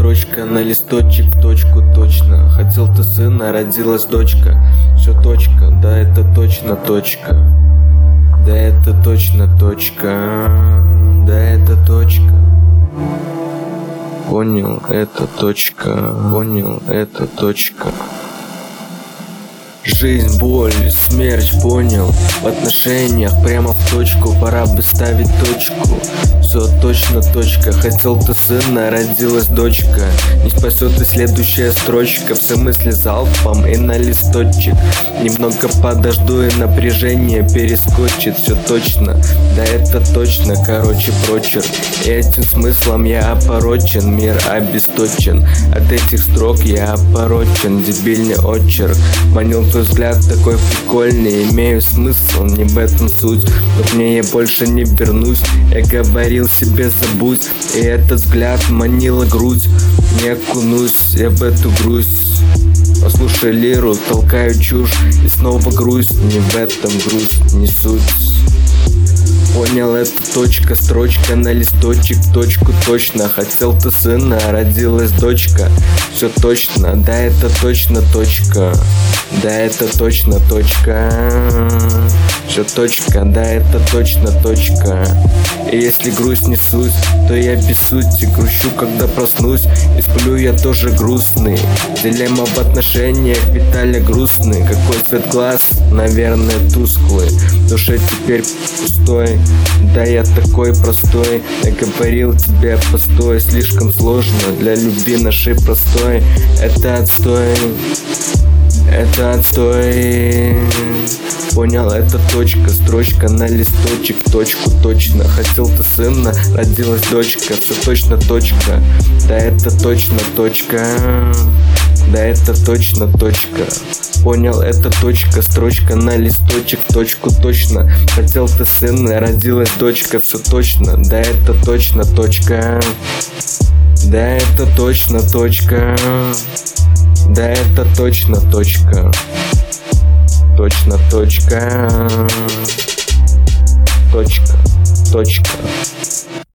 строчка на листочек в точку точно. Хотел ты сына, родилась дочка. Все точка, да это точно точка. Да это точно точка. Да это точка. Понял, это точка. Понял, это точка. Жизнь, боль, смерть, понял. В отношениях прямо в точку. Пора бы ставить точку. Все точно точка. Хотел ты сына, родилась дочка. Не спасет и следующая строчка. Все мысли залпом и на листочек. Немного подожду и напряжение перескочит. Все точно, да это точно. Короче, прочерк. И этим смыслом я опорочен. Мир обесточен. От этих строк я опорочен. Дебильный очерк. Манил твой взгляд такой прикольный. Имею смысл, не в этом суть. Но к ней я больше не вернусь. Я говорил себе забудь. И этот взгляд манила грудь. Не окунусь я в эту грусть. Послушай лиру, толкаю чушь. И снова грусть, не в этом грусть, не суть. Понял, это точка, строчка на листочек в точку точно. Хотел ты сына, родилась дочка. Все точно, да это точно точка. Да это точно точка. Все точка, да это точно точка. И если грусть не суть, то я без сути грущу, когда проснусь. И сплю я тоже грустный. Дилемма в отношениях, Виталя грустный. Какой цвет глаз? Наверное тусклый. В душе теперь пустой. Да я такой простой. Я говорил тебе постой. Слишком сложно для любви нашей простой. Это отстой. Это отстой. Понял, это точка, строчка на листочек в точку точно. Хотел ты сына, родилась дочка. Все точно точка. Да это точно точка. Да это точно точка. Понял, это точка, строчка на листочек в точку точно. Хотел ты сына, родилась дочка. Все точно, да это точно точка. Да это точно точка. Да это точно точка. Точно точка. Точка. Точка.